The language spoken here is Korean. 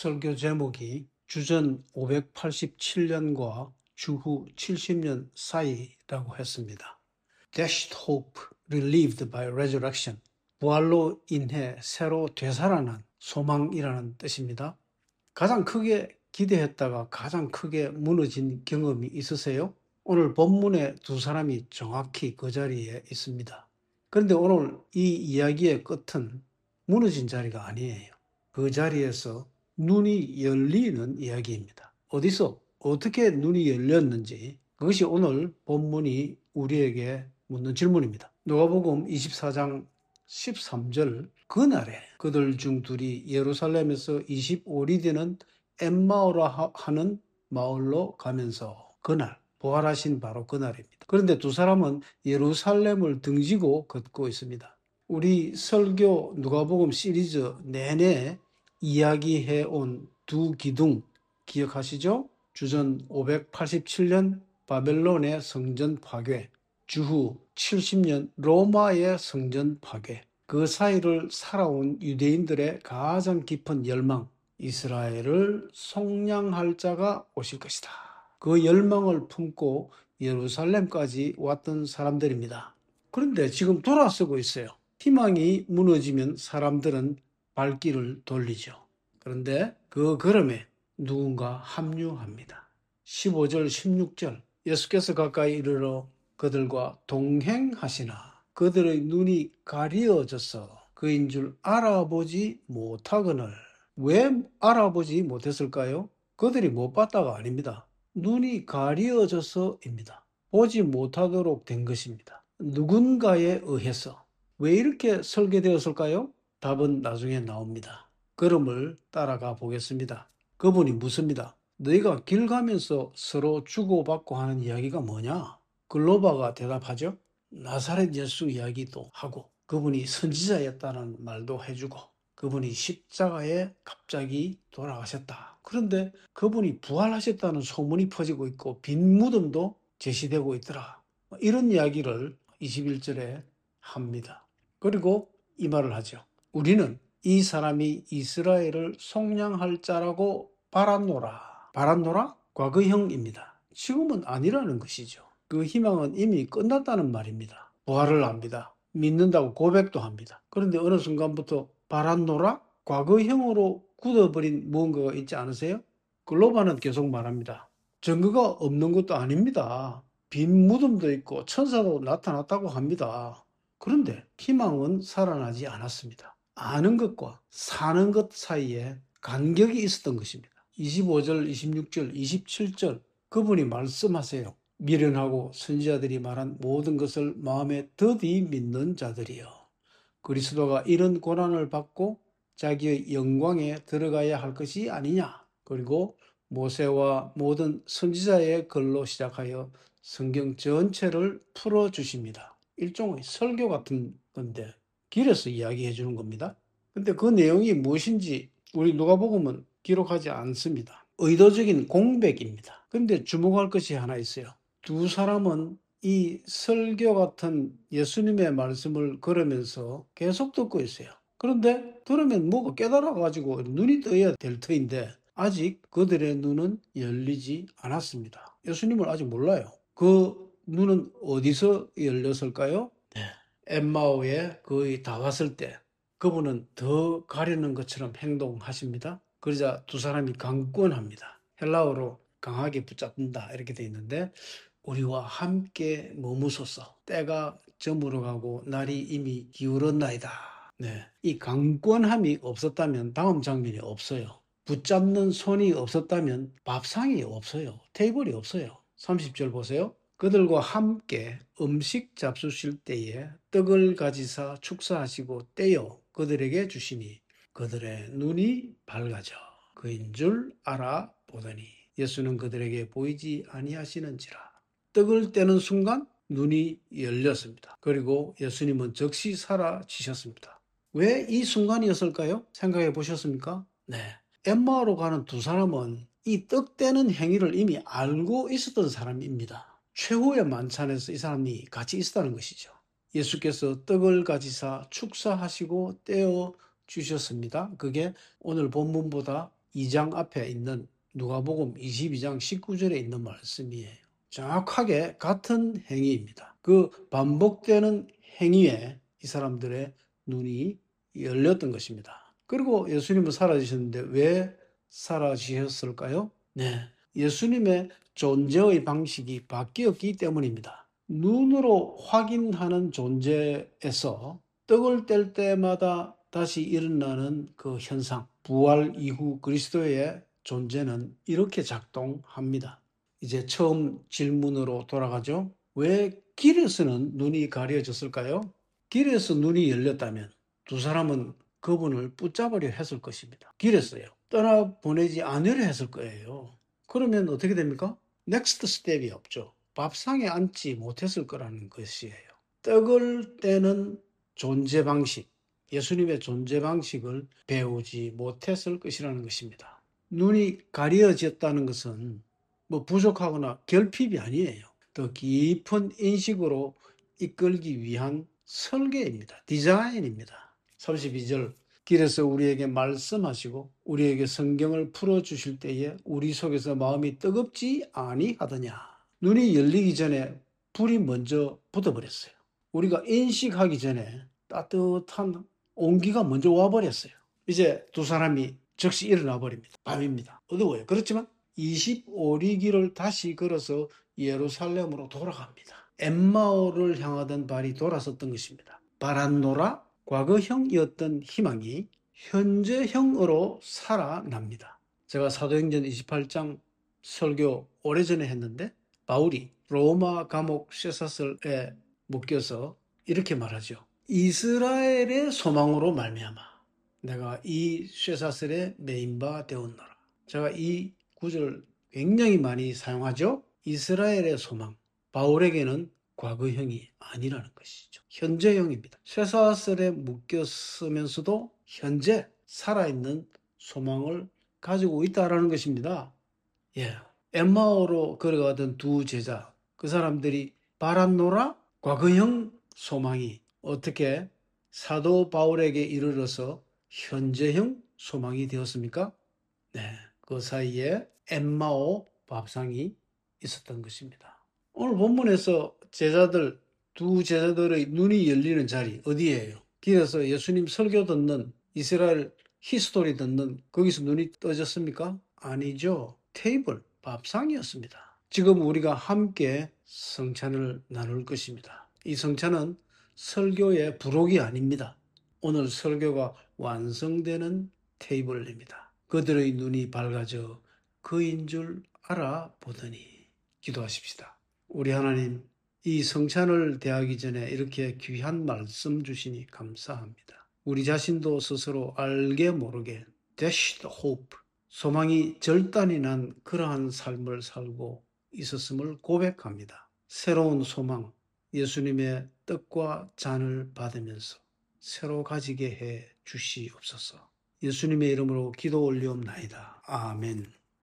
설교 제목이 주전 587년과 주후 70년 사이라고 했습니다. Dashed hope relieved by resurrection. 부활로 인해 새로 되살아난 소망이라는 뜻입니다. 가장 크게 기대했다가 가장 크게 무너진 경험이 있으세요? 오늘 본문의 두 사람이 정확히 그 자리에 있습니다. 그런데 오늘 이 이야기의 끝은 무너진 자리가 아니에요. 그 자리에서 눈이 열리는 이야기입니다. 어디서 어떻게 눈이 열렸는지 그것이 오늘 본문이 우리에게 묻는 질문입니다. 누가복음 24장 13절 그날에 그들 중 둘이 예루살렘에서 25리 되는 엠마오라 하는 마을로 가면서 그날 부활하신 바로 그날입니다. 그런데 두 사람은 예루살렘을 등지고 걷고 있습니다. 우리 설교 누가복음 시리즈 내내 이야기해온 두 기둥 기억하시죠? 주전 587년 바벨론의 성전 파괴, 주후 70년 로마의 성전 파괴, 그 사이를 살아온 유대인들의 가장 깊은 열망, 이스라엘을 속량할 자가 오실 것이다. 그 열망을 품고 예루살렘까지 왔던 사람들입니다. 그런데 지금 돌아서고 있어요. 희망이 무너지면 사람들은 발길을 돌리죠. 그런데 그 걸음에 누군가 합류합니다. 15절, 16절 예수께서 가까이 이르러 그들과 동행하시나 그들의 눈이 가려져서 그인 줄 알아보지 못하거늘. 왜 알아보지 못했을까요? 그들이 못 봤다가 아닙니다. 눈이 가려져서입니다. 보지 못하도록 된 것입니다. 누군가에 의해서. 왜 이렇게 설계되었을까요? 답은 나중에 나옵니다. 걸음을 따라가 보겠습니다. 그분이 묻습니다. 너희가 길 가면서 서로 주고받고 하는 이야기가 뭐냐? 글로바가 대답하죠. 나사렛 예수 이야기도 하고 그분이 선지자였다는 말도 해주고 그분이 십자가에 갑자기 돌아가셨다. 그런데 그분이 부활하셨다는 소문이 퍼지고 있고 빈 무덤도 제시되고 있더라. 이런 이야기를 21절에 합니다. 그리고 이 말을 하죠. 우리는 이 사람이 이스라엘을 속량할 자라고 바랐노라. 바랐노라? 과거형입니다. 지금은 아니라는 것이죠. 그 희망은 이미 끝났다는 말입니다. 부활을 합니다. 믿는다고 고백도 합니다. 그런데 어느 순간부터 바랐노라? 과거형으로 굳어버린 무언가가 있지 않으세요? 글로바는 계속 말합니다. 증거가 없는 것도 아닙니다. 빈 무덤도 있고 천사도 나타났다고 합니다. 그런데 희망은 살아나지 않았습니다. 아는 것과 사는 것 사이에 간격이 있었던 것입니다. 25절, 26절, 27절 그분이 말씀하세요. 미련하고 선지자들이 말한 모든 것을 마음에 더디 믿는 자들이여. 그리스도가 이런 고난을 받고 자기의 영광에 들어가야 할 것이 아니냐. 그리고 모세와 모든 선지자의 글로 시작하여 성경 전체를 풀어주십니다. 일종의 설교 같은 건데 길에서 이야기해 주는 겁니다. 근데 그 내용이 무엇인지 우리 누가복음은 기록하지 않습니다. 의도적인 공백입니다. 근데 주목할 것이 하나 있어요. 두 사람은 이 설교 같은 예수님의 말씀을 걸으면서 계속 듣고 있어요. 그런데 들으면 뭐가 깨달아가지고 눈이 떠야 될 터인데 아직 그들의 눈은 열리지 않았습니다. 예수님을 아직 몰라요. 그 눈은 어디서 열렸을까요? 엠마오에 거의 다 왔을 때 그분은 더 가려는 것처럼 행동하십니다. 그러자 두 사람이 강권합니다. 헬라어로 강하게 붙잡는다 이렇게 돼 있는데 우리와 함께 머무소서 때가 저물어 가고 날이 이미 기울었나이다. 네, 이 강권함이 없었다면 다음 장면이 없어요. 붙잡는 손이 없었다면 밥상이 없어요. 테이블이 없어요. 30절 보세요. 그들과 함께 음식 잡수실 때에 떡을 가지사 축사하시고 떼어 그들에게 주시니 그들의 눈이 밝아져 그인 줄 알아보더니 예수는 그들에게 보이지 아니하시는지라. 떡을 떼는 순간 눈이 열렸습니다. 그리고 예수님은 즉시 사라지셨습니다. 왜 이 순간이었을까요? 생각해 보셨습니까? 네. 엠마오로 가는 두 사람은 이 떡 떼는 행위를 이미 알고 있었던 사람입니다. 최후의 만찬에서 이 사람이 같이 있었다는 것이죠. 예수께서 떡을 가지사 축사하시고 떼어 주셨습니다. 그게 오늘 본문보다 2장 앞에 있는 누가복음 22장 19절에 있는 말씀이에요. 정확하게 같은 행위입니다. 그 반복되는 행위에 이 사람들의 눈이 열렸던 것입니다. 그리고 예수님은 사라지셨는데 왜 사라지셨을까요? 네, 예수님의 존재의 방식이 바뀌었기 때문입니다. 눈으로 확인하는 존재에서 떡을 뗄 때마다 다시 일어나는 그 현상, 부활 이후 그리스도의 존재는 이렇게 작동합니다. 이제 처음 질문으로 돌아가죠. 왜 길에서는 눈이 가려졌을까요? 길에서 눈이 열렸다면 두 사람은 그분을 붙잡으려 했을 것입니다. 길에서요. 떠나보내지 않으려 했을 거예요. 그러면 어떻게 됩니까? 넥스트 스텝이 없죠. 밥상에 앉지 못했을 거라는 것이에요. 떡을 떼는 존재 방식, 예수님의 존재 방식을 배우지 못했을 것이라는 것입니다. 눈이 가려졌다는 것은 뭐 부족하거나 결핍이 아니에요. 더 깊은 인식으로 이끌기 위한 설계입니다. 디자인입니다. 32절 길에서 우리에게 말씀하시고 우리에게 성경을 풀어주실 때에 우리 속에서 마음이 뜨겁지 아니하더냐. 눈이 열리기 전에 불이 먼저 붙어버렸어요. 우리가 인식하기 전에 따뜻한 온기가 먼저 와버렸어요. 이제 두 사람이 즉시 일어나 버립니다. 밤입니다. 어두워요. 그렇지만 25리길을 다시 걸어서 예루살렘으로 돌아갑니다. 엠마오를 향하던 발이 돌아섰던 것입니다. 바란노라 과거형이었던 희망이 현재형으로 살아납니다. 제가 사도행전 28장 설교 오래전에 했는데 바울이 로마 감옥 쇠사슬에 묶여서 이렇게 말하죠. 이스라엘의 소망으로 말미암아 내가 이 쇠사슬에 매인 바 되었노라. 제가 이 구절을 굉장히 많이 사용하죠. 이스라엘의 소망. 바울에게는 과거형이 아니라는 것이죠. 현재형입니다. 쇠사슬에 묶였으면서도 현재 살아있는 소망을 가지고 있다라는 것입니다. 예. 엠마오로 걸어가던 두 제자, 그 사람들이 바란노라 과거형 소망이 어떻게 사도 바울에게 이르러서 현재형 소망이 되었습니까? 네. 그 사이에 엠마오 밥상이 있었던 것입니다. 오늘 본문에서 두 제자들의 눈이 열리는 자리 어디예요? 길에서 예수님 설교 듣는 이스라엘 히스토리 듣는 거기서 눈이 떠졌습니까? 아니죠. 테이블, 밥상이었습니다. 지금 우리가 함께 성찬을 나눌 것입니다. 이 성찬은 설교의 부록이 아닙니다. 오늘 설교가 완성되는 테이블입니다. 그들의 눈이 밝아져 그인 줄 알아보더니. 기도하십시다. 우리 하나님, 이 성찬을 대하기 전에 이렇게 귀한 말씀 주시니 감사합니다. 우리 자신도 스스로 알게 모르게 dashed hope, 소망이 절단이 난 그러한 삶을 살고 있었음을 고백합니다. 새로운 소망, 예수님의 떡과 잔을 받으면서 새로 가지게 해 주시옵소서. 예수님의 이름으로 기도 올리옵나이다. 아멘.